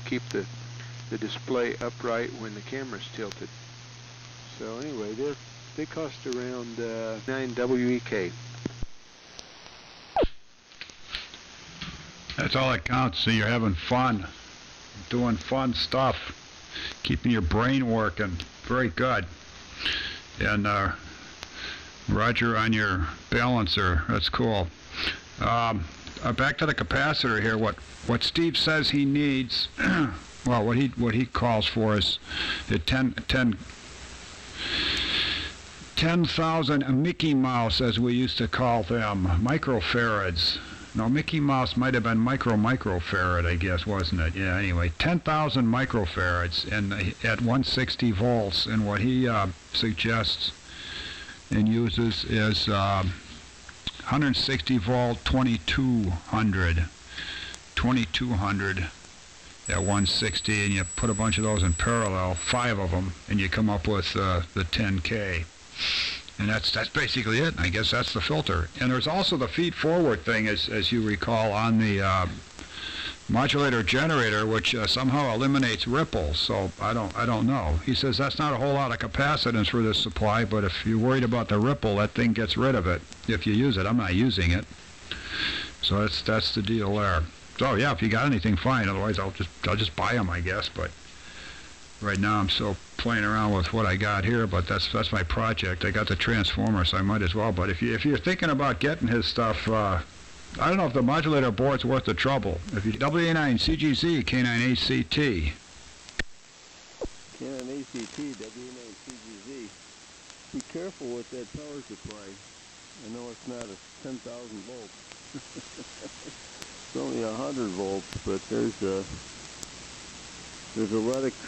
keep the display upright when the camera's tilted. So anyway, they cost around 9 WEK. That's all that counts. So you're having fun, doing fun stuff, keeping your brain working. Very good. And Roger on your balancer. That's cool. Back to the capacitor here. What Steve says he needs, well, what he calls for is 10,000 Mickey Mouse, as we used to call them, microfarads. No, Mickey Mouse might have been microfarad, I guess, wasn't it? Yeah, anyway, 10,000 microfarads at 160 volts. And what he suggests and uses is 160 volt 2200 at 160, and you put a bunch of those in parallel, 5 of them, and you come up with the 10K. And that's basically it. I guess that's the filter. And there's also the feed-forward thing, as you recall, on the modulator generator, which somehow eliminates ripples. So I don't know. He says that's not a whole lot of capacitance for this supply, but if you're worried about the ripple, that thing gets rid of it if you use it. I'm not using it. So that's the deal there. So yeah, if you got anything, fine. Otherwise, I'll just buy them, I guess. But right now, I'm still playing around with what I got here. But that's my project. I got the transformer, so I might as well. But if you're thinking about getting his stuff, I don't know if the modulator board's worth the trouble. If you WA9 CGZ K9 ACT. K9 ACT WA9 CGZ. Be careful with that power supply. I know it's not a 10,000 volts. It's only 100 volts, but there's a lot of